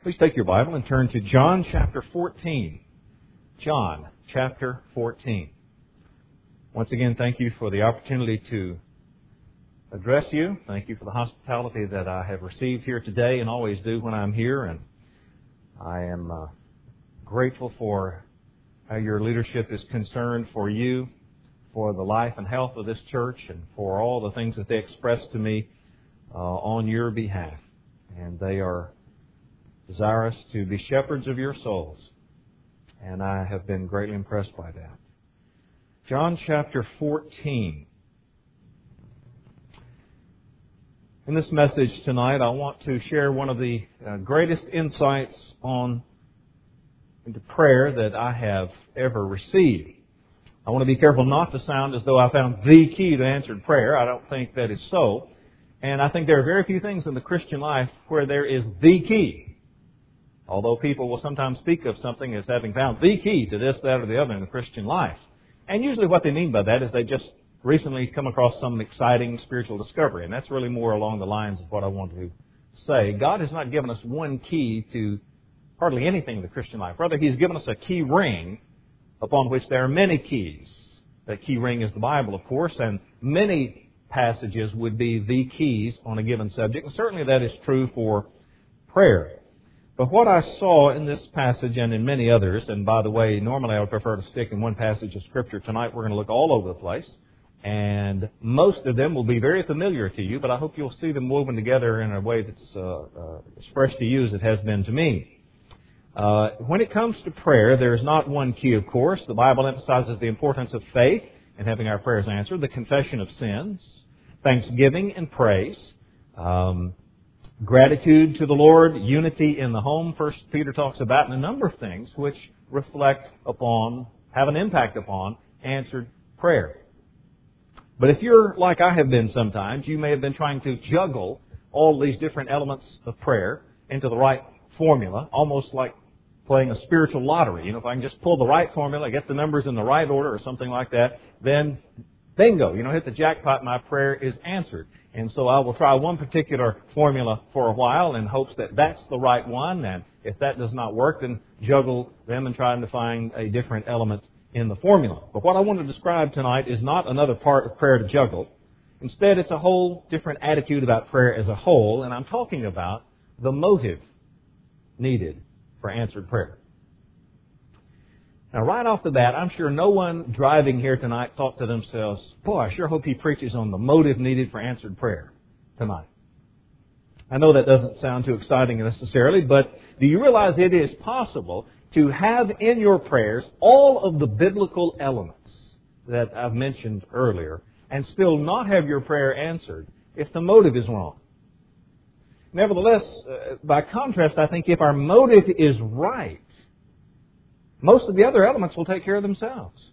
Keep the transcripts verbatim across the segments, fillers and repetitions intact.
Please take your Bible and turn to John chapter fourteen. John chapter fourteen. Once again, thank you for the opportunity to address you. Thank you for the hospitality that I have received here today and always do when I'm here. And I am uh, grateful for how your leadership is concerned for you, for the life and health of this church, and for all the things that they express to me uh, on your behalf. And they are desirous to be shepherds of your souls. And I have been greatly impressed by that. John chapter fourteen. In this message tonight, I want to share one of the uh, greatest insights on into prayer that I have ever received. I want to be careful not to sound as though I found the key to answered prayer. I don't think that is so. And I think there are very few things in the Christian life where there is the key. Although people will sometimes speak of something as having found the key to this, that, or the other in the Christian life. And usually what they mean by that is they just recently come across some exciting spiritual discovery. And that's really more along the lines of what I want to say. God has not given us one key to hardly anything in the Christian life. Rather, He's given us a key ring upon which there are many keys. That key ring is the Bible, of course, and many passages would be the keys on a given subject. And certainly that is true for prayer. But what I saw in this passage and in many others, and by the way, normally I would prefer to stick in one passage of Scripture. Tonight we're going to look all over the place. And most of them will be very familiar to you, but I hope you'll see them woven together in a way that's uh, uh, as fresh to you as it has been to me. Uh, when it comes to prayer, there is not one key, of course. The Bible emphasizes the importance of faith in having our prayers answered, the confession of sins, thanksgiving and praise, um, gratitude to the Lord, unity in the home. First Peter talks about and a number of things which reflect upon, have an impact upon answered prayer. But if you're like I have been sometimes, you may have been trying to juggle all these different elements of prayer into the right formula, almost like playing a spiritual lottery. You know, if I can just pull the right formula, get the numbers in the right order or something like that, then bingo, you know, hit the jackpot, my prayer is answered. And so I will try one particular formula for a while in hopes that that's the right one. And if that does not work, then juggle them and try to find a different element in the formula. But what I want to describe tonight is not another part of prayer to juggle. Instead, it's a whole different attitude about prayer as a whole. And I'm talking about the motive needed for answered prayer. Now, right off the bat, I'm sure no one driving here tonight thought to themselves, boy, I sure hope he preaches on the motive needed for answered prayer tonight. I know that doesn't sound too exciting necessarily, but do you realize it is possible to have in your prayers all of the biblical elements that I've mentioned earlier and still not have your prayer answered if the motive is wrong? Nevertheless, uh, by contrast, I think if our motive is right, most of the other elements will take care of themselves.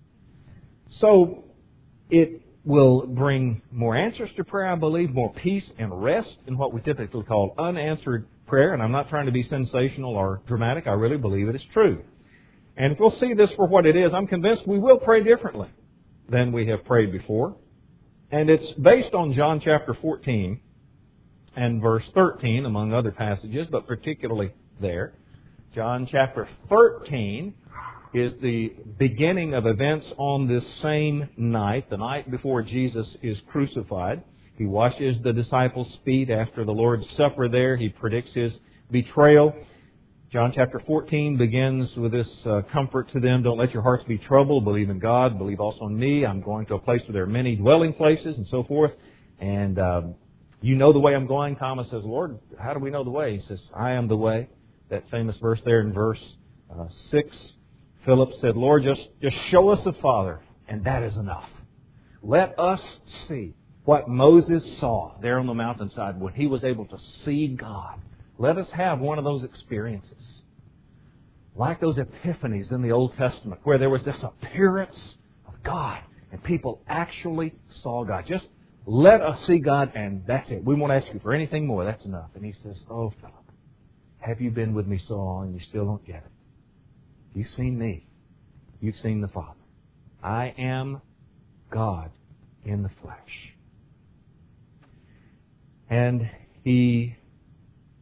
So it will bring more answers to prayer, I believe, more peace and rest in what we typically call unanswered prayer. And I'm not trying to be sensational or dramatic. I really believe it is true. And if we'll see this for what it is, I'm convinced we will pray differently than we have prayed before. And it's based on John chapter fourteen and verse thirteen, among other passages, but particularly there. John chapter thirteen is the beginning of events on this same night, the night before Jesus is crucified. He washes the disciples' feet after the Lord's Supper there. He predicts His betrayal. John chapter fourteen begins with this uh, comfort to them. Don't let your hearts be troubled. Believe in God. Believe also in me. I'm going to a place where there are many dwelling places and so forth. And um, you know the way I'm going. Thomas says, Lord, how do we know the way? He says, I am the way. That famous verse there in verse uh, six. Philip said, Lord, just, just show us the Father, and that is enough. Let us see what Moses saw there on the mountainside when he was able to see God. Let us have one of those experiences. Like those epiphanies in the Old Testament, where there was this appearance of God, and people actually saw God. Just let us see God, and that's it. We won't ask you for anything more. That's enough. And he says, oh, Philip, have you been with me so long and you still don't get it? You've seen me. You've seen the Father. I am God in the flesh. And he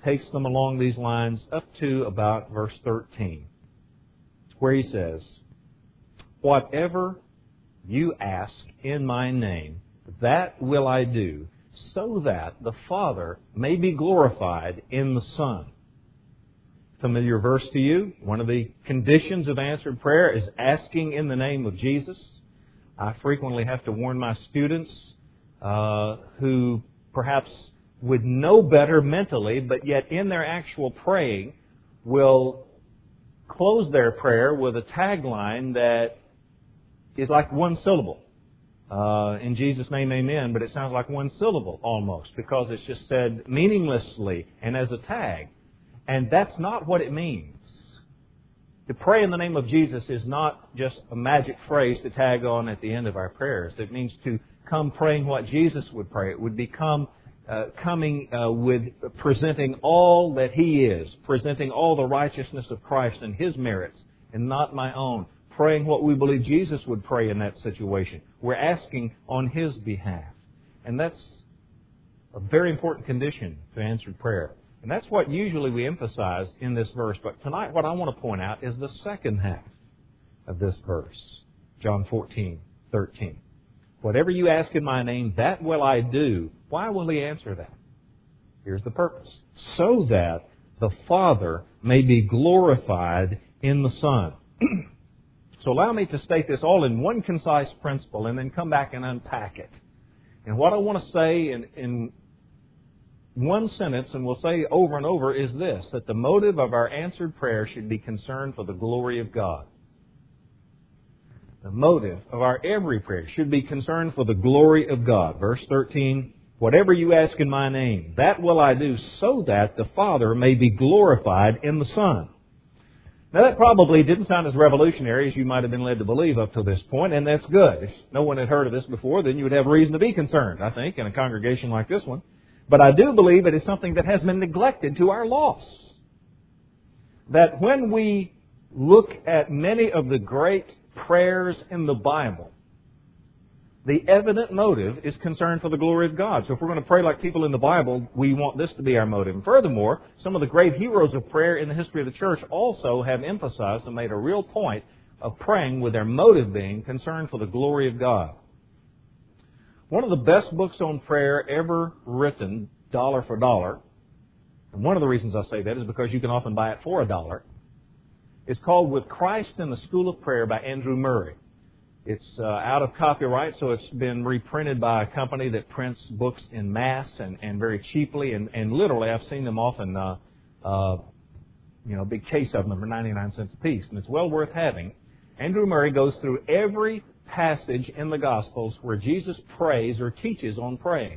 takes them along these lines up to about verse thirteen, where he says, "Whatever you ask in my name, that will I do, so that the Father may be glorified in the Son." Familiar verse to you? One of the conditions of answered prayer is asking in the name of Jesus. I frequently have to warn my students uh, who perhaps would know better mentally, but yet in their actual praying will close their prayer with a tagline that is like one syllable. Uh, in Jesus' name, amen, but it sounds like one syllable almost, because it's just said meaninglessly and as a tag. And that's not what it means. To pray in the name of Jesus is not just a magic phrase to tag on at the end of our prayers. It means to come praying what Jesus would pray. It would become uh, coming uh, with presenting all that He is, presenting all the righteousness of Christ and His merits, and not my own. Praying what we believe Jesus would pray in that situation. We're asking on His behalf. And that's a very important condition to answered prayer. And that's what usually we emphasize in this verse. But tonight what I want to point out is the second half of this verse. John fourteen, thirteen. "Whatever you ask in my name, that will I do." Why will He answer that? Here's the purpose. "So that the Father may be glorified in the Son." So allow me to state this all in one concise principle and then come back and unpack it. And what I want to say in, in one sentence, and we'll say over and over, is this: that the motive of our answered prayer should be concern for the glory of God. The motive of our every prayer should be concern for the glory of God. Verse thirteen, "Whatever you ask in my name, that will I do, so that the Father may be glorified in the Son." Now that probably didn't sound as revolutionary as you might have been led to believe up to this point, and that's good. If no one had heard of this before, then you would have reason to be concerned, I think, in a congregation like this one. But I do believe it is something that has been neglected to our loss. That when we look at many of the great prayers in the Bible, the evident motive is concern for the glory of God. So if we're going to pray like people in the Bible, we want this to be our motive. And furthermore, some of the great heroes of prayer in the history of the church also have emphasized and made a real point of praying with their motive being concern for the glory of God. One of the best books on prayer ever written, dollar for dollar, and one of the reasons I say that is because you can often buy it for a dollar, is called With Christ in the School of Prayer by Andrew Murray. It's uh, out of copyright, so it's been reprinted by a company that prints books in mass and, and very cheaply. And, and literally, I've seen them often, uh, uh, you know, a big case of them for ninety-nine cents a piece. And it's well worth having. Andrew Murray goes through every passage in the Gospels where Jesus prays or teaches on praying.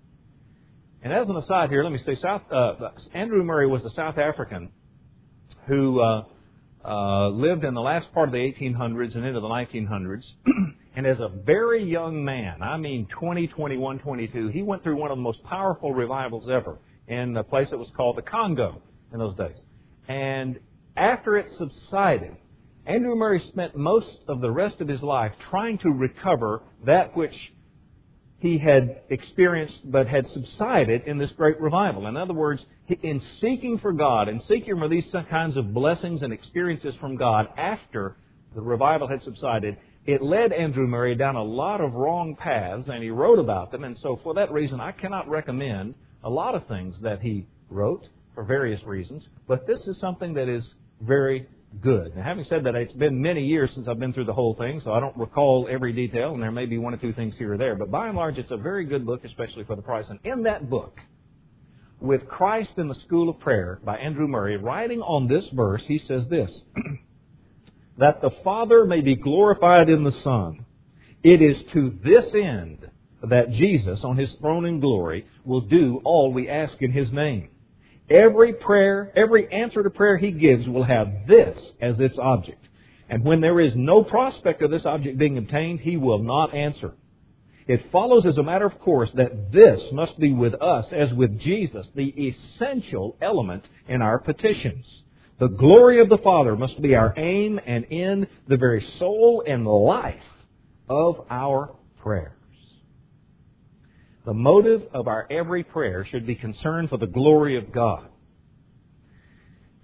And as an aside here, let me say, South, uh, Andrew Murray was a South African who Uh, Uh, lived in the last part of the eighteen hundreds and into the nineteen hundreds. And as a very young man, I mean twenty, twenty-one, twenty-two, he went through one of the most powerful revivals ever in a place that was called the Congo in those days. And after it subsided, Andrew Murray spent most of the rest of his life trying to recover that which he had experienced but had subsided in this great revival. In other words, in seeking for God and seeking for these kinds of blessings and experiences from God after the revival had subsided, it led Andrew Murray down a lot of wrong paths, and he wrote about them. And so for that reason, I cannot recommend a lot of things that he wrote for various reasons, but this is something that is very good. Now, having said that, it's been many years since I've been through the whole thing, so I don't recall every detail, and there may be one or two things here or there. But by and large, it's a very good book, especially for the price. And in that book, With Christ in the School of Prayer by Andrew Murray, writing on this verse, he says this: that the Father may be glorified in the Son. It is to this end that Jesus, on His throne in glory, will do all we ask in His name. Every prayer, every answer to prayer He gives will have this as its object. And when there is no prospect of this object being obtained, He will not answer. It follows as a matter of course that this must be with us, as with Jesus, the essential element in our petitions. The glory of the Father must be our aim and in the very soul and life of our prayers. The motive of our every prayer should be concern for the glory of God.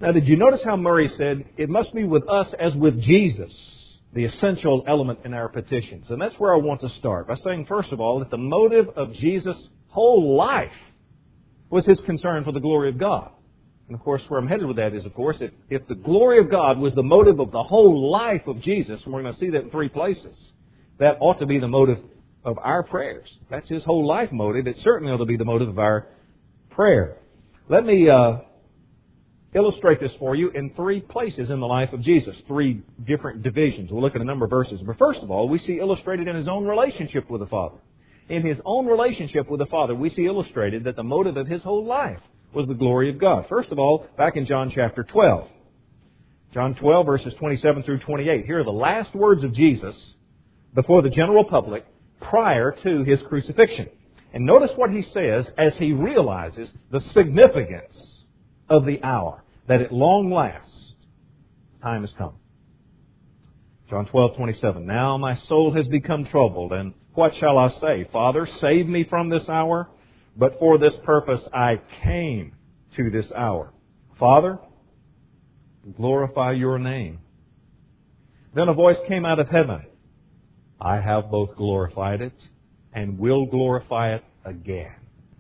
Now, did you notice how Murray said, it must be with us as with Jesus, the essential element in our petitions? And that's where I want to start, by saying, first of all, that the motive of Jesus' whole life was His concern for the glory of God. And, of course, where I'm headed with that is, of course, if, if the glory of God was the motive of the whole life of Jesus, and we're going to see that in three places, that ought to be the motive of our prayers. That's His whole life motive. It certainly ought to be the motive of our prayer. Let me uh, illustrate this for you in three places in the life of Jesus, three different divisions. We'll look at a number of verses. But first of all, we see illustrated in His own relationship with the Father. In His own relationship with the Father, we see illustrated that the motive of His whole life was the glory of God. First of all, back in John chapter twelve. John twelve, verses twenty-seven through twenty-eight. Here are the last words of Jesus before the general public prior to His crucifixion. And notice what He says as He realizes the significance of the hour, that at long last, time has come. John twelve, twenty-seven. Now my soul has become troubled, and what shall I say? Father, save me from this hour. But for this purpose I came to this hour. Father, glorify your name. Then a voice came out of heaven. I have both glorified it and will glorify it again.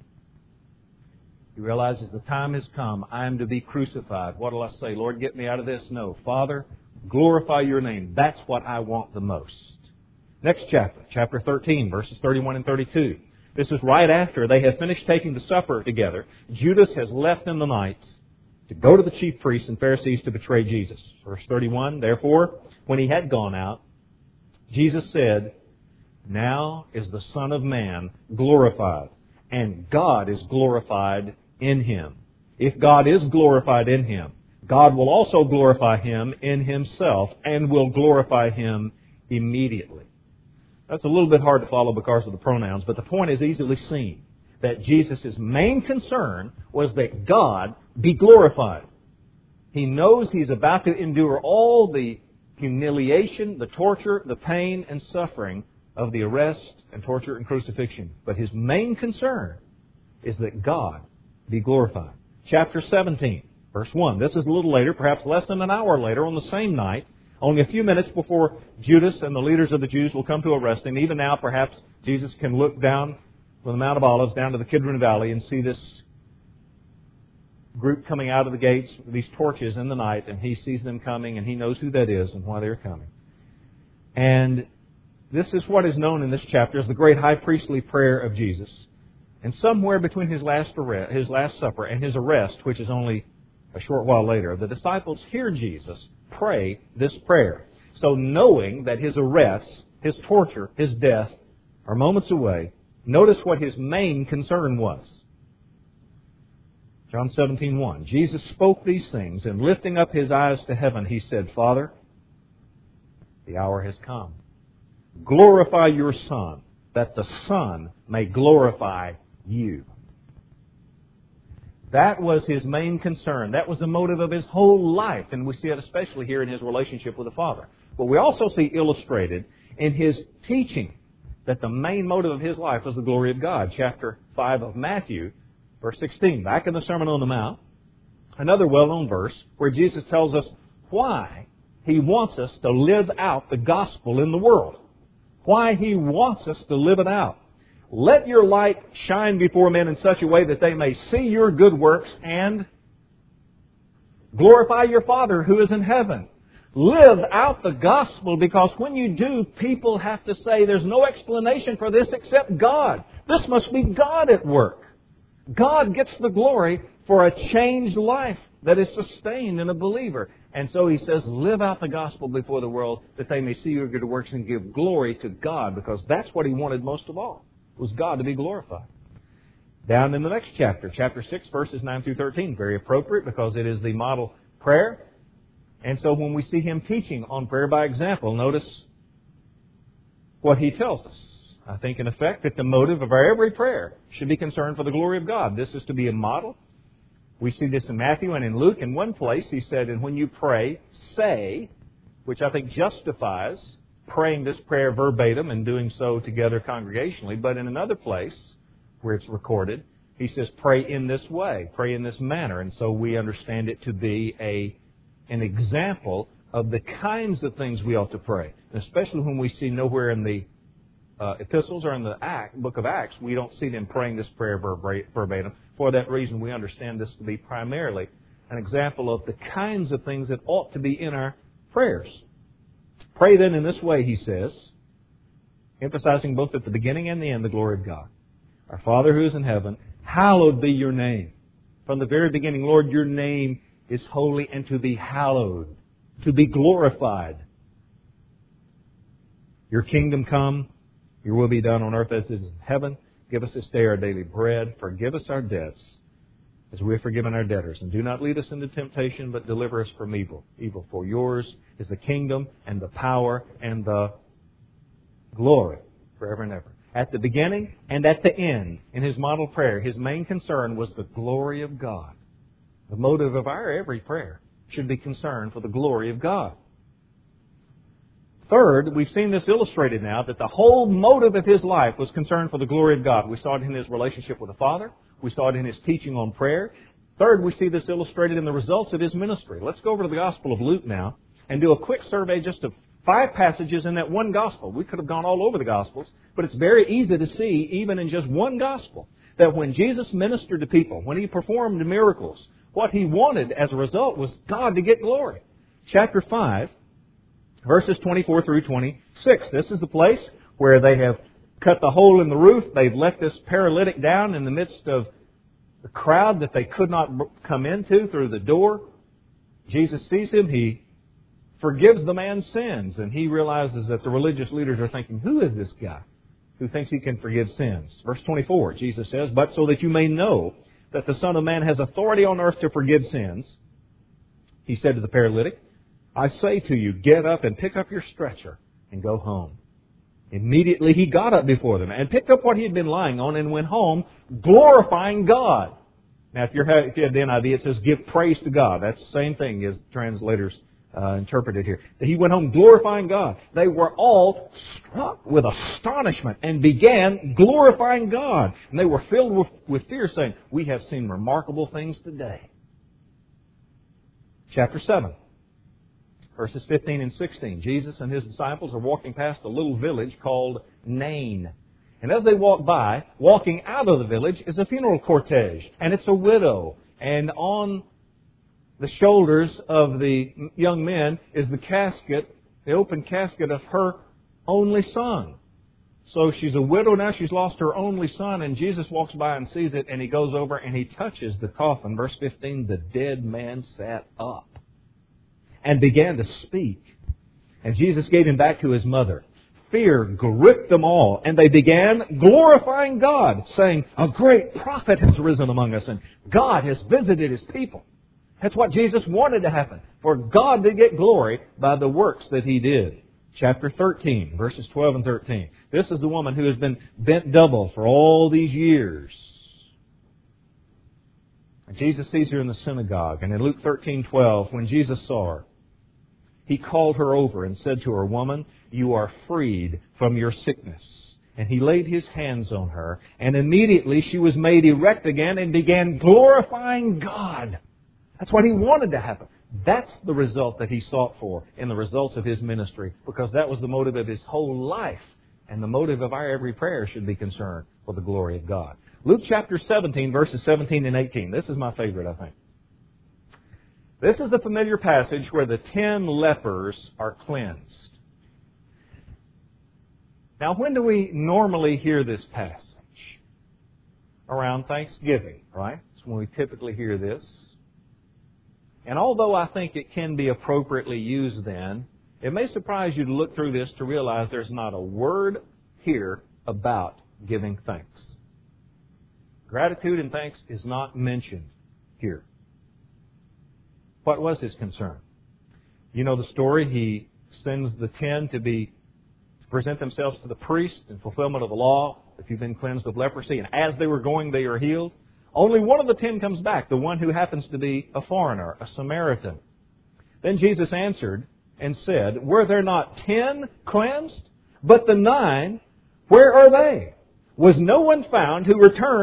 He realizes the time has come. I am to be crucified. What will I say? Lord, get me out of this? No. Father, glorify your name. That's what I want the most. Next chapter, chapter thirteen, verses thirty-one and thirty-two. This is right after they have finished taking the supper together. Judas has left in the night to go to the chief priests and Pharisees to betray Jesus. Verse thirty-one, therefore, when he had gone out, Jesus said, now is the Son of Man glorified, and God is glorified in Him. If God is glorified in Him, God will also glorify Him in Himself and will glorify Him immediately. That's a little bit hard to follow because of the pronouns, but the point is easily seen, that Jesus' main concern was that God be glorified. He knows He's about to endure all the humiliation, the torture, the pain, and suffering of the arrest and torture and crucifixion. But His main concern is that God be glorified. Chapter seventeen, verse one. This is a little later, perhaps less than an hour later, on the same night, only a few minutes before Judas and the leaders of the Jews will come to arrest Him. Even now, perhaps Jesus can look down from the Mount of Olives down to the Kidron Valley and see this group coming out of the gates with these torches in the night, and He sees them coming, and He knows who that is and why they're coming. And this is what is known in this chapter as the great high priestly prayer of Jesus. And somewhere between His last arrest, His last supper and His arrest, which is only a short while later, the disciples hear Jesus pray this prayer. So knowing that His arrest, His torture, His death are moments away, notice what His main concern was. John seventeen, one. Jesus spoke these things, and lifting up His eyes to heaven, He said, Father, the hour has come. Glorify your Son, that the Son may glorify you. That was His main concern. That was the motive of His whole life. And we see it especially here in His relationship with the Father. But we also see illustrated in His teaching that the main motive of His life was the glory of God. Chapter five of Matthew, verse sixteen. Back in the Sermon on the Mount, another well-known verse where Jesus tells us why He wants us to live out the gospel in the world. Why He wants us to live it out. Let your light shine before men in such a way that they may see your good works and glorify your Father who is in heaven. Live out the gospel, because when you do, people have to say there's no explanation for this except God. This must be God at work. God gets the glory for a changed life that is sustained in a believer. And so He says, live out the gospel before the world that they may see your good works and give glory to God, because that's what He wanted most of all, was God to be glorified. Down in the next chapter, chapter six, verses nine through thirteen, very appropriate because it is the model prayer. And so when we see Him teaching on prayer by example, notice what He tells us. I think, in effect, that the motive of our every prayer should be concerned for the glory of God. This is to be a model. We see this in Matthew and in Luke. In one place, He said, and when you pray, say, which I think justifies praying this prayer verbatim and doing so together congregationally. But in another place, where it's recorded, He says, pray in this way, pray in this manner. And so we understand it to be a an example of the kinds of things we ought to pray. And especially when we see nowhere in the uh, epistles or in the Act, book of Acts, we don't see them praying this prayer verbatim. For that reason, we understand this to be primarily an example of the kinds of things that ought to be in our prayers. Pray then in this way, he says, emphasizing both at the beginning and the end the glory of God. Our Father who is in heaven, hallowed be your name. From the very beginning, Lord, your name is holy and to be hallowed, to be glorified. Your kingdom come, your will be done on earth as it is in heaven. Give us this day our daily bread. Forgive us our debts as we have forgiven our debtors. And do not lead us into temptation, but deliver us from evil. Evil, for yours is the kingdom and the power and the glory forever and ever. At the beginning and at the end, in his model prayer, his main concern was the glory of God. The motive of our every prayer should be concern for the glory of God. Third, we've seen this illustrated now, that the whole motive of his life was concern for the glory of God. We saw it in his relationship with the Father. We saw it in his teaching on prayer. Third, we see this illustrated in the results of his ministry. Let's go over to the Gospel of Luke now and do a quick survey just of five passages in that one Gospel. We could have gone all over the Gospels, but it's very easy to see, even in just one Gospel, that when Jesus ministered to people, when he performed miracles, what he wanted as a result was God to get glory. Chapter five, verses twenty-four through twenty-six. This is the place where they have cut the hole in the roof. They've let this paralytic down in the midst of the crowd that they could not come into through the door. Jesus sees him. He forgives the man's sins, and he realizes that the religious leaders are thinking, who is this guy who thinks he can forgive sins? Verse twenty-four, Jesus says, but so that you may know that the Son of Man has authority on earth to forgive sins, he said to the paralytic, I say to you, get up and pick up your stretcher and go home. Immediately he got up before them and picked up what he had been lying on and went home, glorifying God. Now, if, you're, if you have the N I V, it says, give praise to God. That's the same thing as translators uh, interpreted here. He went home glorifying God. They were all struck with astonishment and began glorifying God. And they were filled with, with fear, saying, we have seen remarkable things today. Chapter seven. Verses fifteen and sixteen. Jesus and his disciples are walking past a little village called Nain. And as they walk by, walking out of the village is a funeral cortege. And it's a widow. And on the shoulders of the young men is the casket, the open casket of her only son. So she's a widow now. She's lost her only son. And Jesus walks by and sees it. And he goes over and he touches the coffin. Verse fifteen, the dead man sat up and began to speak. And Jesus gave him back to his mother. Fear gripped them all, and they began glorifying God, saying, a great prophet has risen among us, and God has visited his people. That's what Jesus wanted to happen, for God to get glory by the works that he did. Chapter thirteen, verses twelve and thirteen. This is the woman who has been bent double for all these years. And Jesus sees her in the synagogue, and in Luke thirteen twelve, when Jesus saw her, he called her over and said to her, woman, you are freed from your sickness. And he laid his hands on her, and immediately she was made erect again and began glorifying God. That's what he wanted to happen. That's the result that he sought for in the results of his ministry, because that was the motive of his whole life. And the motive of our every prayer should be concerned for the glory of God. Luke chapter seventeen, verses seventeen and eighteen. This is my favorite, I think. This is the familiar passage where the ten lepers are cleansed. Now, when do we normally hear this passage? Around Thanksgiving, right? That's when we typically hear this. And although I think it can be appropriately used then, it may surprise you to look through this to realize there's not a word here about giving thanks. Gratitude and thanks is not mentioned here. What was his concern? You know the story. He sends the ten to be to present themselves to the priest in fulfillment of the law, if you've been cleansed of leprosy. And as they were going, they are healed. Only one of the ten comes back, the one who happens to be a foreigner, a Samaritan. Then Jesus answered and said, were there not ten cleansed? But the nine, where are they? Was no one found who returned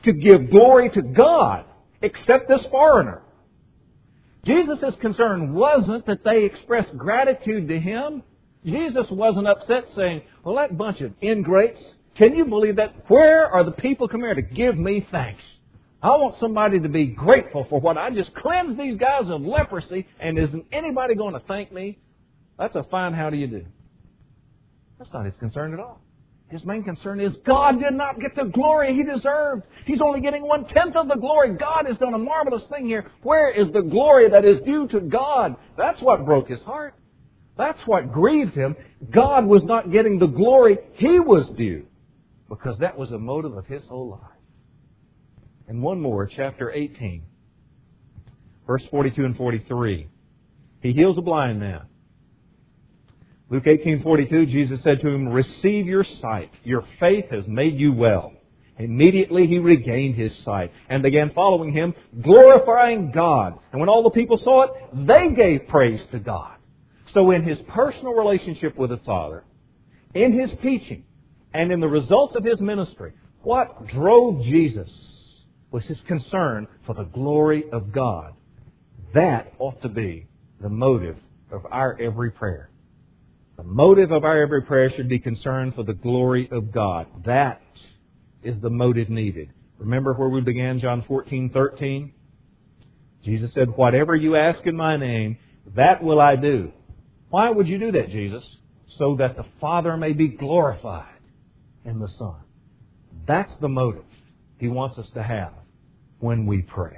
to give glory to God except this foreigner. Jesus' concern wasn't that they expressed gratitude to Him. Jesus wasn't upset saying, well, that bunch of ingrates, can you believe that? Where are the people come here to give me thanks? I want somebody to be grateful for what I just cleansed these guys of leprosy, and isn't anybody going to thank me? That's a fine how do you do. That's not His concern at all. His main concern is God did not get the glory He deserved. He's only getting one-tenth of the glory. God has done a marvelous thing here. Where is the glory that is due to God? That's what broke His heart. That's what grieved Him. God was not getting the glory He was due, because that was the motive of His whole life. And one more, chapter eighteen, verse forty-two and forty-three. He heals a blind man. Luke eighteen forty-two, Jesus said to him, receive your sight. Your faith has made you well. Immediately he regained his sight and began following Him, glorifying God. And when all the people saw it, they gave praise to God. So in His personal relationship with the Father, in His teaching, and in the results of His ministry, what drove Jesus was His concern for the glory of God. That ought to be the motive of our every prayer. The motive of our every prayer should be concern for the glory of God. That is the motive needed. Remember where we began, John fourteen thirteen? Jesus said, whatever you ask in my name, that will I do. Why would you do that, Jesus? So that the Father may be glorified in the Son. That's the motive He wants us to have when we pray.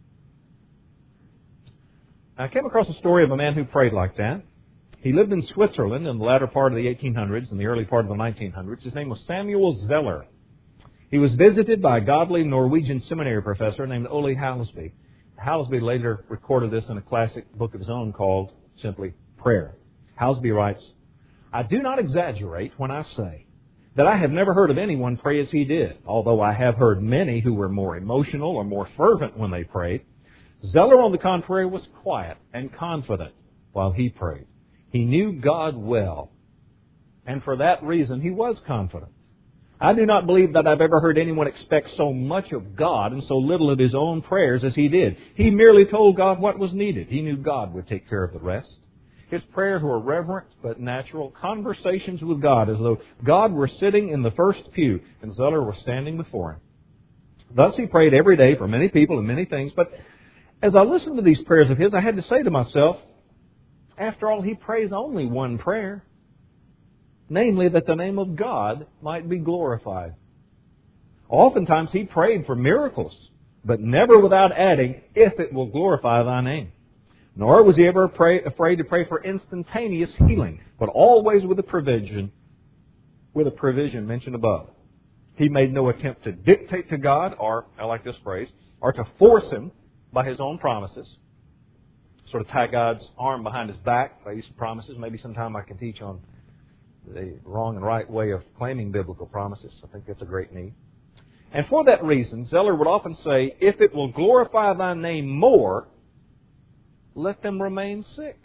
I came across a story of a man who prayed like that. He lived in Switzerland in the latter part of the eighteen hundreds and the early part of the nineteen hundreds. His name was Samuel Zeller. He was visited by a godly Norwegian seminary professor named Ole Halsby. Halsby later recorded this in a classic book of his own called simply Prayer. Halsby writes, I do not exaggerate when I say that I have never heard of anyone pray as he did, although I have heard many who were more emotional or more fervent when they prayed. Zeller, on the contrary, was quiet and confident while he prayed. He knew God well, and for that reason he was confident. I do not believe that I've ever heard anyone expect so much of God and so little of his own prayers as he did. He merely told God what was needed. He knew God would take care of the rest. His prayers were reverent but natural conversations with God, as though God were sitting in the first pew and Zeller was standing before him. Thus he prayed every day for many people and many things, but as I listened to these prayers of his, I had to say to myself, after all, he prays only one prayer, namely that the name of God might be glorified. Oftentimes he prayed for miracles, but never without adding, if it will glorify thy name. Nor was he ever pray, afraid to pray for instantaneous healing, but always with a provision, with a provision mentioned above. He made no attempt to dictate to God, or, I like this phrase, or to force Him by His own promises. Sort of tie God's arm behind His back by these promises. Maybe sometime I can teach on the wrong and right way of claiming biblical promises. I think that's a great need. And for that reason, Zeller would often say, if it will glorify thy name more, let them remain sick.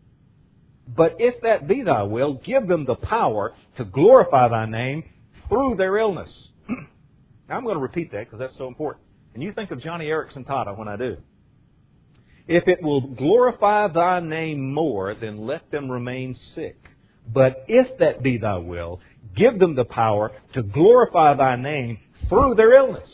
But if that be thy will, give them the power to glorify thy name through their illness. Now I'm going to repeat that because that's so important. And you think of Johnny Erickson Tata when I do. If it will glorify thy name more, then let them remain sick. But if that be thy will, give them the power to glorify thy name through their illness.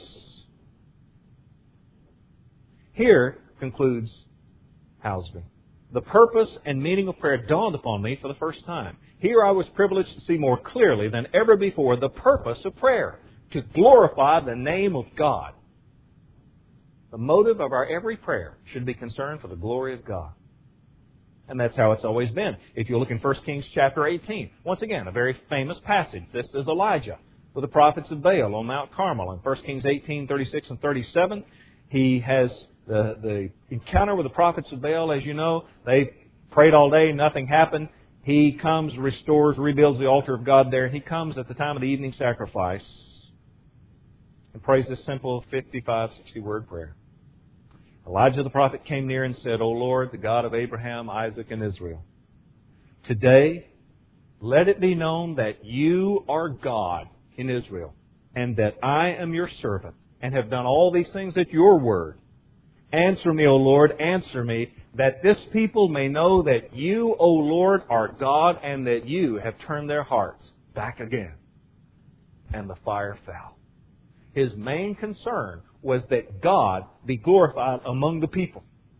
Here concludes Halsby. The purpose and meaning of prayer dawned upon me for the first time. Here I was privileged to see more clearly than ever before the purpose of prayer, to glorify the name of God. The motive of our every prayer should be concerned for the glory of God. And that's how it's always been. If you look in First Kings chapter eighteen, once again, a very famous passage. This is Elijah with the prophets of Baal on Mount Carmel. In First Kings eighteen, thirty-six and thirty-seven, he has the, the encounter with the prophets of Baal. As you know, they prayed all day, nothing happened. He comes, restores, rebuilds the altar of God there. He comes at the time of the evening sacrifice and prays this simple fifty-five, sixty word prayer. Elijah the prophet came near and said, O Lord, the God of Abraham, Isaac, and Israel, today let it be known that you are God in Israel, and that I am your servant, and have done all these things at your word. Answer me, O Lord, answer me, that this people may know that you, O Lord, are God, and that you have turned their hearts back again. And the fire fell. His main concern was that God be glorified among the people.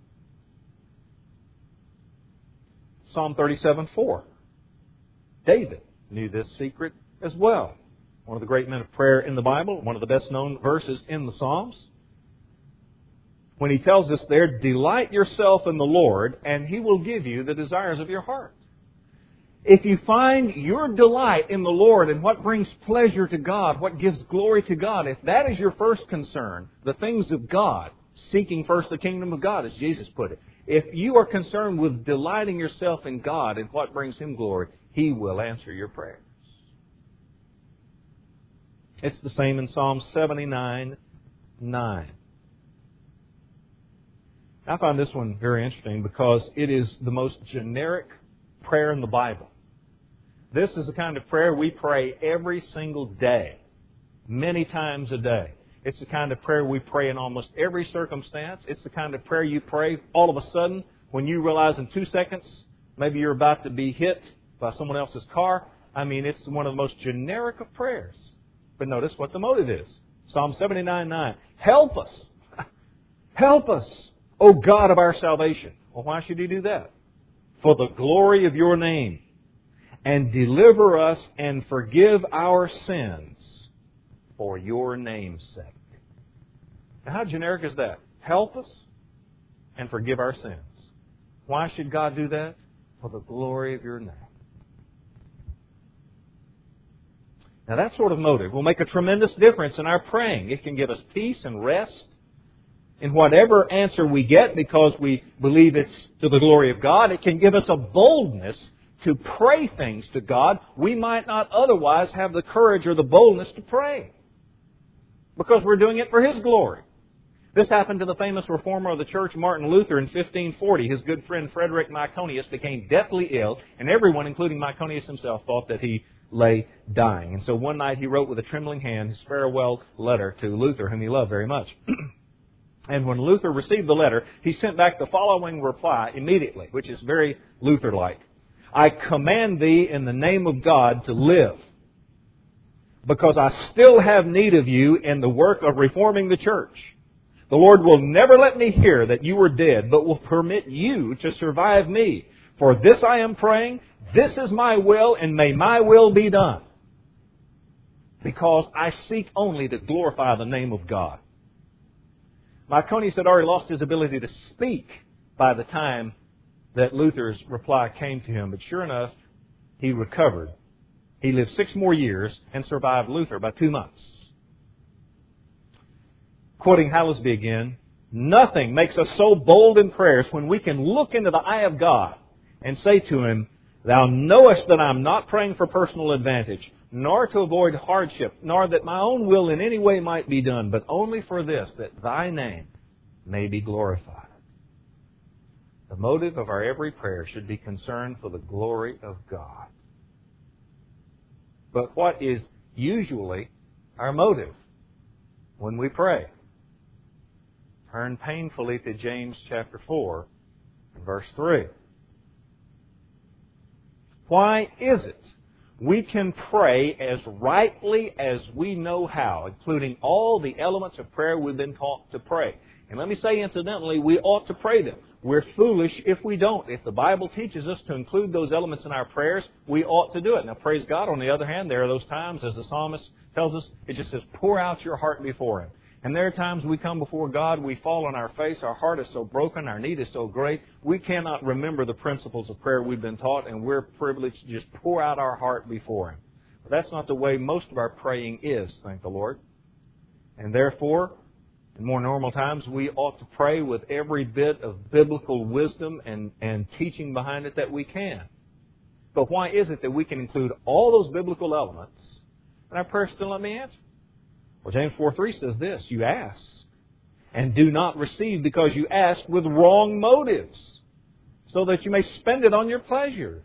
Psalm thirty-seven four. David knew this secret as well. One of the great men of prayer in the Bible, one of the best known verses in the Psalms. When he tells us there, delight yourself in the Lord, and He will give you the desires of your heart. If you find your delight in the Lord and what brings pleasure to God, what gives glory to God, if that is your first concern, the things of God, seeking first the kingdom of God, as Jesus put it, if you are concerned with delighting yourself in God and what brings Him glory, He will answer your prayers. It's the same in Psalm seventy-nine nine. I find this one very interesting because it is the most generic prayer in the Bible. This is the kind of prayer we pray every single day, many times a day. It's the kind of prayer we pray in almost every circumstance. It's the kind of prayer you pray all of a sudden when you realize in two seconds maybe you're about to be hit by someone else's car. I mean, it's one of the most generic of prayers. But notice what the motive is. Psalm seventy-nine nine. Help us. Help us, O God of our salvation. Well, why should He do that? For the glory of your name. And deliver us and forgive our sins for your name's sake. Now, how generic is that? Help us and forgive our sins. Why should God do that? For the glory of your name. Now, that sort of motive will make a tremendous difference in our praying. It can give us peace and rest in whatever answer we get because we believe it's to the glory of God. It can give us a boldness to pray things to God we might not otherwise have the courage or the boldness to pray because we're doing it for His glory. This happened to the famous reformer of the church, Martin Luther, in fifteen forty. His good friend Frederick Myconius became deathly ill, and everyone, including Myconius himself, thought that he lay dying. And so one night he wrote with a trembling hand his farewell letter to Luther, whom he loved very much. And when Luther received the letter, he sent back the following reply immediately, which is very Luther-like. I command thee in the name of God to live, because I still have need of you in the work of reforming the church. The Lord will never let me hear that you are dead, but will permit you to survive me. For this I am praying, this is my will, and may my will be done. Because I seek only to glorify the name of God. Myconius had already lost his ability to speak by the time that Luther's reply came to him. But sure enough, he recovered. He lived six more years and survived Luther by two months. Quoting Hallesby again, nothing makes us so bold in prayers when we can look into the eye of God and say to Him, Thou knowest that I am not praying for personal advantage, nor to avoid hardship, nor that my own will in any way might be done, but only for this, that Thy name may be glorified. The motive of our every prayer should be concern for the glory of God. But what is usually our motive when we pray? Turn painfully to James chapter four, verse three. Why is it we can pray as rightly as we know how, including all the elements of prayer we've been taught to pray? And let me say, incidentally, we ought to pray them. We're foolish if we don't. If the Bible teaches us to include those elements in our prayers, we ought to do it. Now, praise God, on the other hand, there are those times, as the psalmist tells us, it just says, pour out your heart before Him. And there are times we come before God, we fall on our face, our heart is so broken, our need is so great, we cannot remember the principles of prayer we've been taught, and we're privileged to just pour out our heart before Him. But that's not the way most of our praying is, thank the Lord. And therefore, in more normal times, we ought to pray with every bit of biblical wisdom and, and teaching behind it that we can. But why is it that we can include all those biblical elements and our prayer still not be answered? Well, James four three says this, you ask and do not receive because you ask with wrong motives, so that you may spend it on your pleasures.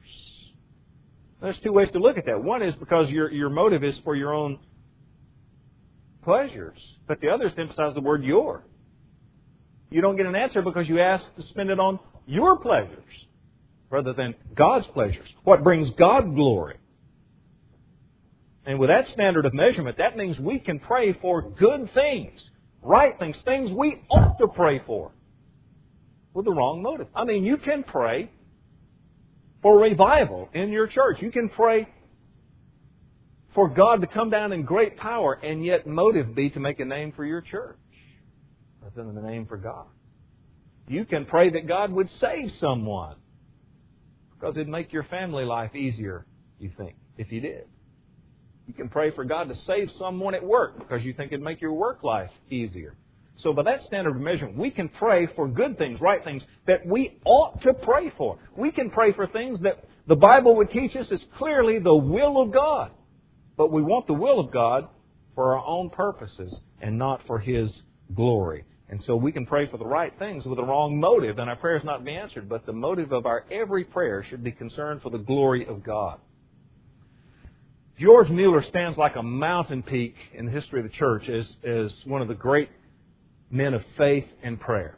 There's two ways to look at that. One is because your, your motive is for your own pleasures. But the others emphasize the word your. You don't get an answer because you ask to spend it on your pleasures rather than God's pleasures. What brings God glory. And with that standard of measurement, that means we can pray for good things, right things, things we ought to pray for with the wrong motive. I mean, you can pray for revival in your church. You can pray for God to come down in great power, and yet motive be to make a name for your church rather than a name for God. You can pray that God would save someone because it'd make your family life easier, you think, if you did. You can pray for God to save someone at work because you think it'd make your work life easier. So by that standard of measurement, we can pray for good things, right things that we ought to pray for. We can pray for things that the Bible would teach us is clearly the will of God. But we want the will of God for our own purposes and not for His glory. And so we can pray for the right things with the wrong motive, and our prayers not be answered. But the motive of our every prayer should be concerned for the glory of God. George Mueller stands like a mountain peak in the history of the church as, as one of the great men of faith and prayer.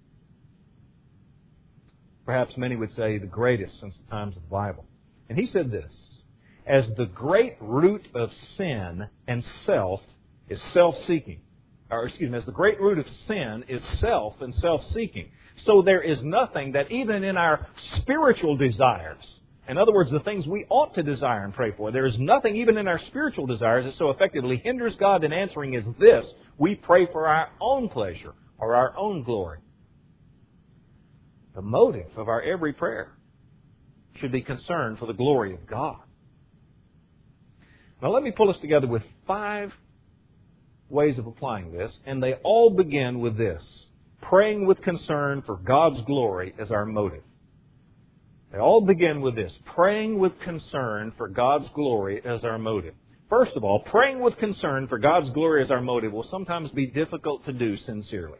Perhaps many would say the greatest since the times of the Bible. And he said this: as the great root of sin and self is self-seeking, or excuse me, as the great root of sin is self and self-seeking, so there is nothing that even in our spiritual desires, in other words, the things we ought to desire and pray for, there is nothing even in our spiritual desires that so effectively hinders God in answering as this: we pray for our own pleasure or our own glory. The motive of our every prayer should be concerned for the glory of God. Now let me pull us together with five ways of applying this, and they all begin with this: praying with concern for God's glory as our motive. They all begin with this: praying with concern for God's glory as our motive. First of all, praying with concern for God's glory as our motive will sometimes be difficult to do sincerely.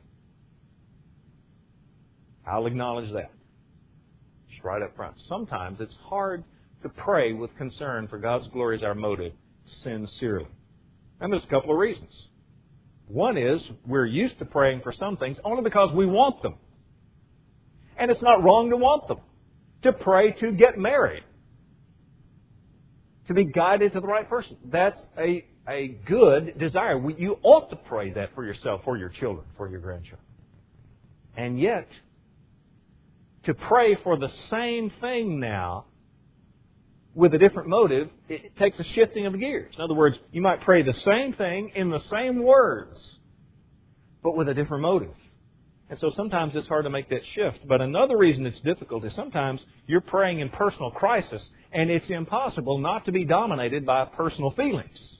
I'll acknowledge that. Just right up front. Sometimes it's hard to pray with concern for God's glory as our motive sincerely. And there's a couple of reasons. One is we're used to praying for some things only because we want them. And it's not wrong to want them. To pray to get married. To be guided to the right person. That's a, a good desire. We, you ought to pray that for yourself, for your children, for your grandchildren. And yet, to pray for the same thing now with a different motive, it takes a shifting of gears. In other words, you might pray the same thing in the same words, but with a different motive. And so sometimes it's hard to make that shift. But another reason it's difficult is sometimes you're praying in personal crisis, and it's impossible not to be dominated by personal feelings.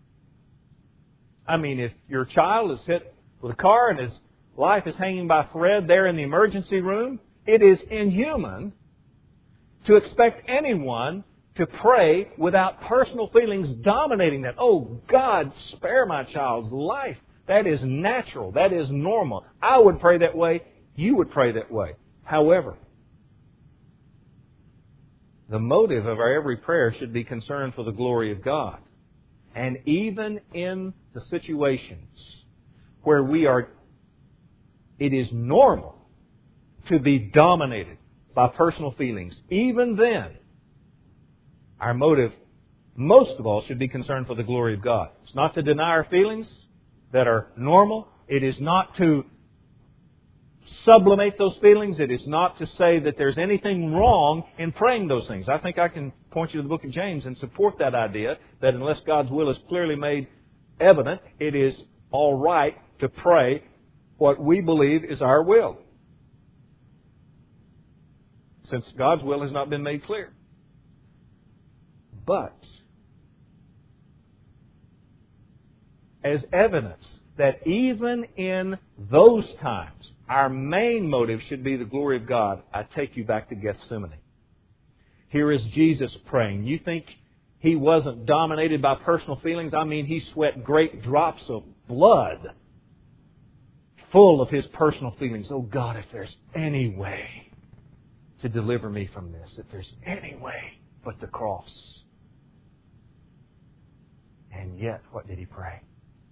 I mean, if your child is hit with a car and his life is hanging by a thread there in the emergency room, it is inhuman to expect anyone to pray without personal feelings dominating that. Oh, God, spare my child's life. That is natural. That is normal. I would pray that way. You would pray that way. However, the motive of our every prayer should be concern for the glory of God. And even in the situations where we are, it is normal to be dominated by personal feelings, even then, our motive, most of all, should be concern for the glory of God. It's not to deny our feelings that are normal. It is not to sublimate those feelings. It is not to say that there's anything wrong in praying those things. I think I can point you to the book of James and support that idea that unless God's will is clearly made evident, it is all right to pray what we believe is our will, since God's will has not been made clear. But as evidence that even in those times, our main motive should be the glory of God, I take you back to Gethsemane. Here is Jesus praying. You think He wasn't dominated by personal feelings? I mean, He sweat great drops of blood full of His personal feelings. Oh God, if there's any way to deliver me from this, if there's any way but the cross. And yet, what did He pray?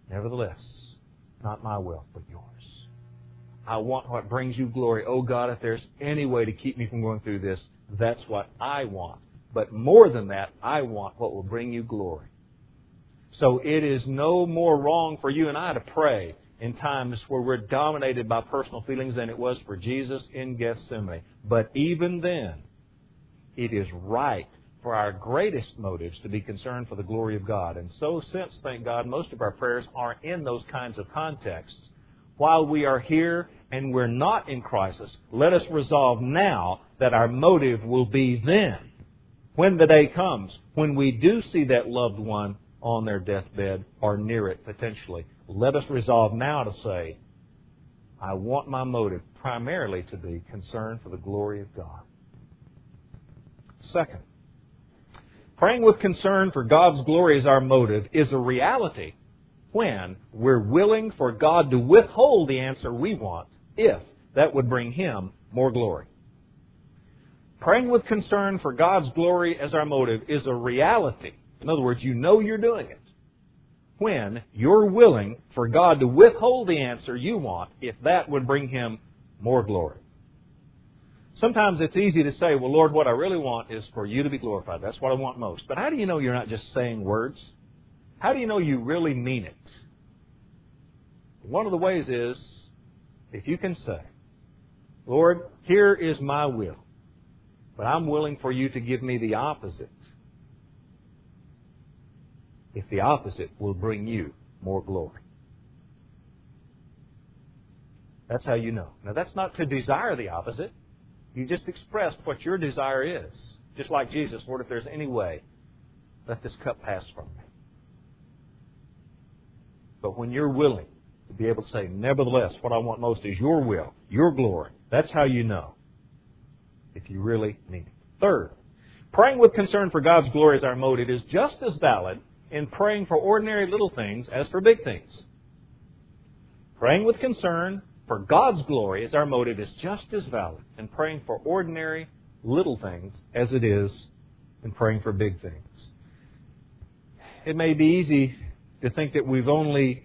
Nevertheless, not my will, but yours. I want what brings you glory. Oh God, if there's any way to keep me from going through this, that's what I want. But more than that, I want what will bring you glory. So it is no more wrong for you and I to pray in times where we're dominated by personal feelings than it was for Jesus in Gethsemane. But even then, it is right for our greatest motives to be concerned for the glory of God. And so since, thank God, most of our prayers are in those kinds of contexts, while we are here and we're not in crisis, let us resolve now that our motive will be then, when the day comes, when we do see that loved one on their deathbed or near it potentially. Let us resolve now to say, I want my motive primarily to be concern for the glory of God. Second, praying with concern for God's glory as our motive is a reality when we're willing for God to withhold the answer we want if that would bring Him more glory. Praying with concern for God's glory as our motive is a reality. In other words, you know you're doing it when you're willing for God to withhold the answer you want if that would bring Him more glory. Sometimes it's easy to say, well, Lord, what I really want is for you to be glorified. That's what I want most. But how do you know you're not just saying words? How do you know you really mean it? One of the ways is if you can say, Lord, here is my will, but I'm willing for you to give me the opposite. If the opposite will bring you more glory. That's how you know. Now, that's not to desire the opposite. You just expressed what your desire is. Just like Jesus, Lord, if there's any way, let this cup pass from me. But when you're willing to be able to say, nevertheless, what I want most is your will, your glory, that's how you know if you really mean it. Third, praying with concern for God's glory as our motive is just as valid in praying for ordinary little things as for big things. Praying with concern for God's glory as our motive is just as valid in praying for ordinary little things as it is in praying for big things. It may be easy to think that we've only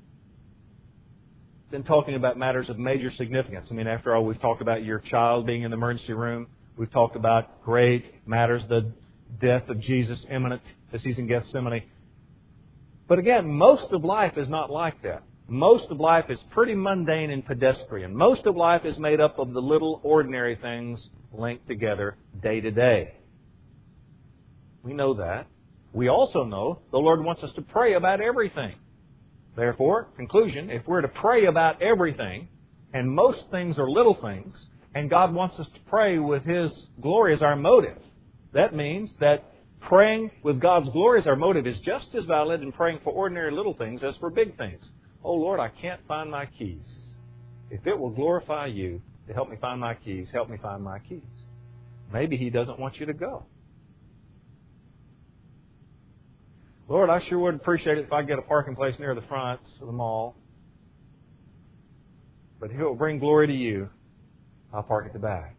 been talking about matters of major significance. I mean, after all, we've talked about your child being in the emergency room. We've talked about great matters, the death of Jesus imminent as He's in Gethsemane. But again, most of life is not like that. Most of life is pretty mundane and pedestrian. Most of life is made up of the little ordinary things linked together day to day. We know that. We also know the Lord wants us to pray about everything. Therefore, conclusion, if we're to pray about everything, and most things are little things, and God wants us to pray with His glory as our motive, that means that praying with God's glory as our motive is just as valid in praying for ordinary little things as for big things. Oh, Lord, I can't find my keys. If it will glorify You to help me find my keys, help me find my keys. Maybe He doesn't want you to go. Lord, I sure would appreciate it if I get a parking place near the front of the mall. But if it will bring glory to You, I'll park at the back.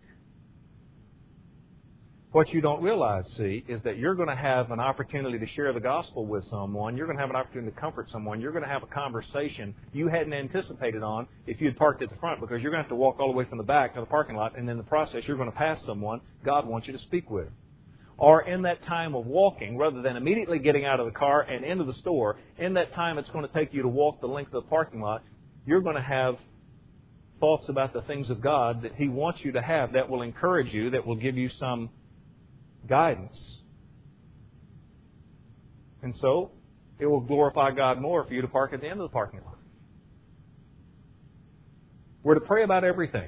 What you don't realize, see, is that you're going to have an opportunity to share the gospel with someone. You're going to have an opportunity to comfort someone. You're going to have a conversation you hadn't anticipated on if you had parked at the front, because you're going to have to walk all the way from the back to the parking lot, and in the process you're going to pass someone God wants you to speak with. Or in that time of walking, rather than immediately getting out of the car and into the store, in that time it's going to take you to walk the length of the parking lot, you're going to have thoughts about the things of God that He wants you to have that will encourage you, that will give you some guidance. And so, it will glorify God more for you to park at the end of the parking lot. We're to pray about everything.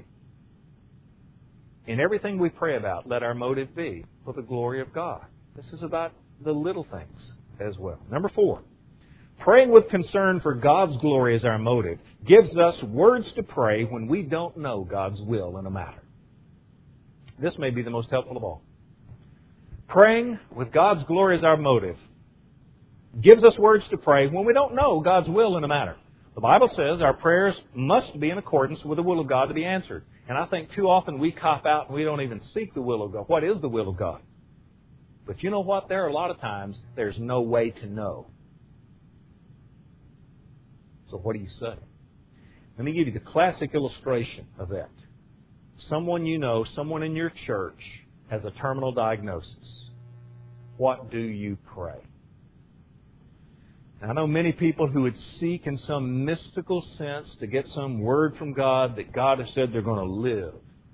In everything we pray about, let our motive be for the glory of God. This is about the little things as well. Number four, praying with concern for God's glory as our motive gives us words to pray when we don't know God's will in a matter. This may be the most helpful of all. Praying with God's glory as our motive gives us words to pray when we don't know God's will in a matter. The Bible says our prayers must be in accordance with the will of God to be answered. And I think too often we cop out and we don't even seek the will of God. What is the will of God? But you know what? There are a lot of times there's no way to know. So what do you say? Let me give you the classic illustration of that. Someone you know, someone in your church has a terminal diagnosis. What do you pray? Now, I know many people who would seek in some mystical sense to get some word from God that God has said they're going to live.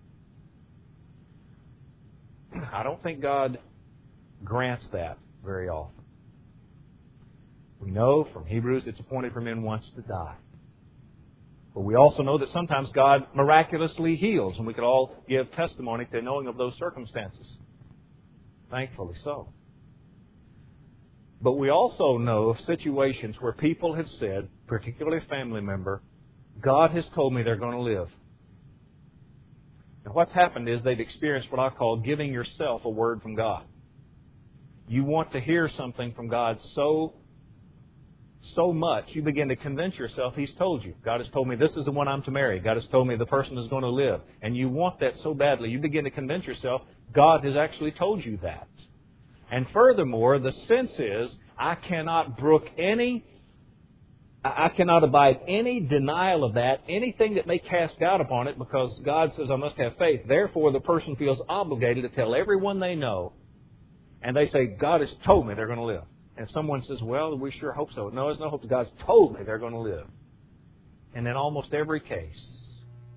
I don't think God grants that very often. We know from Hebrews it's appointed for men once to die. But we also know that sometimes God miraculously heals, and we could all give testimony to knowing of those circumstances. Thankfully so. But we also know of situations where people have said, particularly a family member, God has told me they're going to live. And what's happened is they've experienced what I call giving yourself a word from God. You want to hear something from God so So much, you begin to convince yourself He's told you. God has told me this is the one I'm to marry. God has told me the person is going to live. And you want that so badly, you begin to convince yourself God has actually told you that. And furthermore, the sense is, I cannot brook any, I cannot abide any denial of that, anything that may cast doubt upon it, because God says I must have faith. Therefore, the person feels obligated to tell everyone they know, and they say, God has told me they're going to live. And someone says, well, we sure hope so. No, there's no hope. God's told me they're going to live. And in almost every case,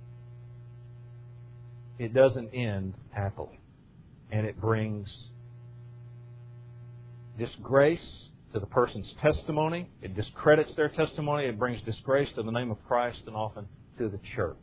it doesn't end happily. And it brings disgrace to the person's testimony. It discredits their testimony. It brings disgrace to the name of Christ and often to the church.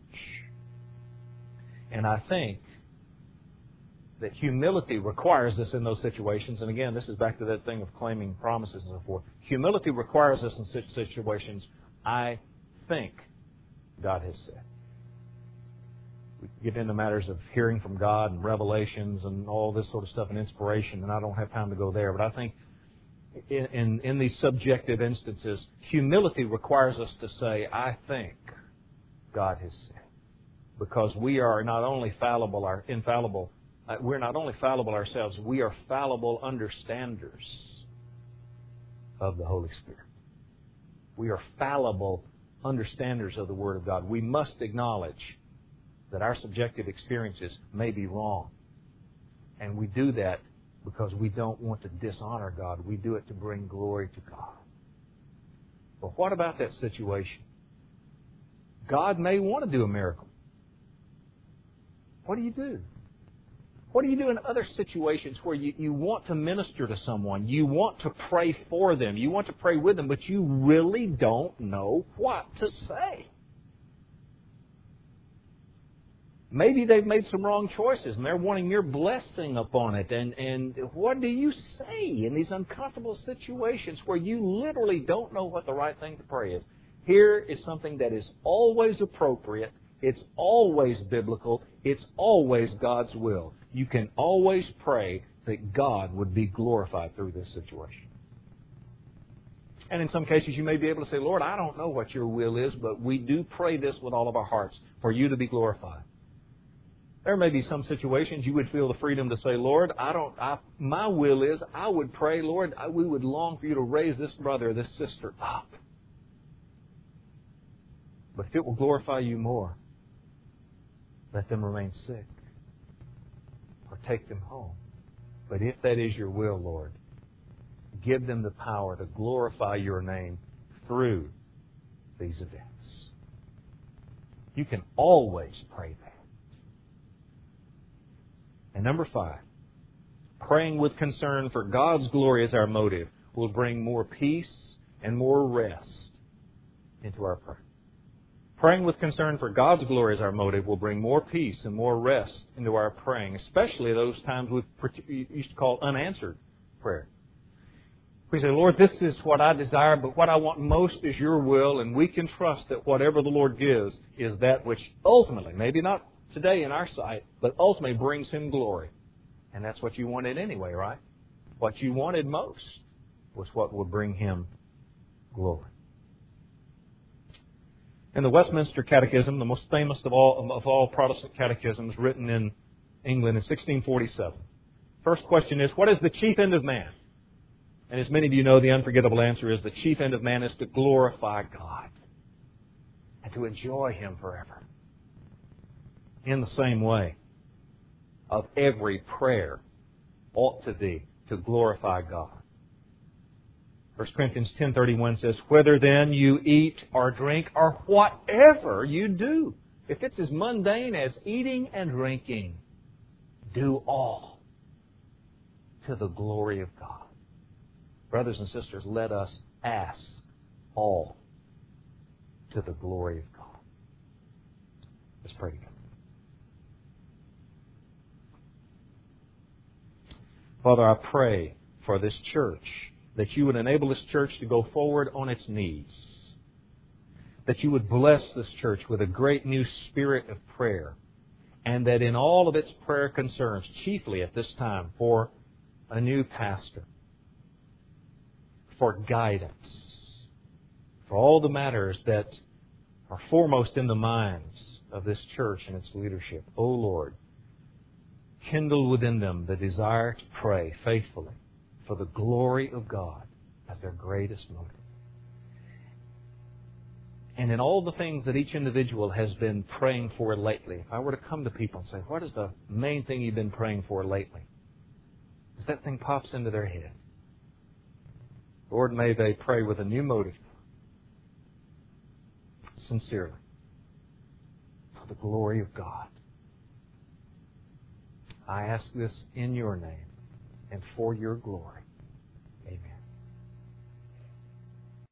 And I think that humility requires us in those situations. And again, this is back to that thing of claiming promises and so forth. Humility requires us in such situations, I think God has said. We get into matters of hearing from God and revelations and all this sort of stuff and inspiration, and I don't have time to go there. But I think in, in, in these subjective instances, humility requires us to say, I think God has said. Because we are not only fallible, are infallible, Uh, we're not only fallible ourselves, we are fallible understanders of the Holy Spirit. We are fallible understanders of the Word of God. We must acknowledge that our subjective experiences may be wrong. And we do that because we don't want to dishonor God. We do it to bring glory to God. But what about that situation? God may want to do a miracle. What do you do? What do you do in other situations where you, you want to minister to someone? You want to pray for them. You want to pray with them, but you really don't know what to say. Maybe they've made some wrong choices and they're wanting your blessing upon it. And, and what do you say in these uncomfortable situations where you literally don't know what the right thing to pray is? Here is something that is always appropriate. It's always biblical. It's always God's will. You can always pray that God would be glorified through this situation. And in some cases you may be able to say, Lord, I don't know what your will is, but we do pray this with all of our hearts for you to be glorified. There may be some situations you would feel the freedom to say, Lord, I don't. I, my will is I would pray, Lord, I, we would long for you to raise this brother or this sister up. But if it will glorify you more, let them remain sick or take them home. But if that is your will, Lord, give them the power to glorify your name through these events. You can always pray that. And number five, praying with concern for God's glory as our motive will bring more peace and more rest into our prayer. Praying with concern for God's glory as our motive will bring more peace and more rest into our praying, especially those times we used to call unanswered prayer. We say, Lord, this is what I desire, but what I want most is your will, and we can trust that whatever the Lord gives is that which ultimately, maybe not today in our sight, but ultimately brings Him glory. And that's what you wanted anyway, right? What you wanted most was what would bring Him glory. In the Westminster Catechism, the most famous of all, of all Protestant catechisms, written in England in sixteen forty-seven. First question is, what is the chief end of man? And as many of you know, the unforgettable answer is the chief end of man is to glorify God. and to enjoy Him forever. In the same way, of every prayer ought to be to glorify God. First Corinthians ten thirty-one says, "Whether then you eat or drink or whatever you do," if it's as mundane as eating and drinking, do all to the glory of God. Brothers and sisters, let us ask all to the glory of God. Let's pray together. Father, I pray for this church, that you would enable this church to go forward on its knees, that you would bless this church with a great new spirit of prayer, and that in all of its prayer concerns, chiefly at this time, for a new pastor, for guidance, for all the matters that are foremost in the minds of this church and its leadership. O Lord, kindle within them the desire to pray faithfully for the glory of God as their greatest motive. And in all the things that each individual has been praying for lately, if I were to come to people and say, what is the main thing you've been praying for lately? As that thing pops into their head, Lord, may they pray with a new motive, sincerely, for the glory of God. I ask this in your name and for your glory.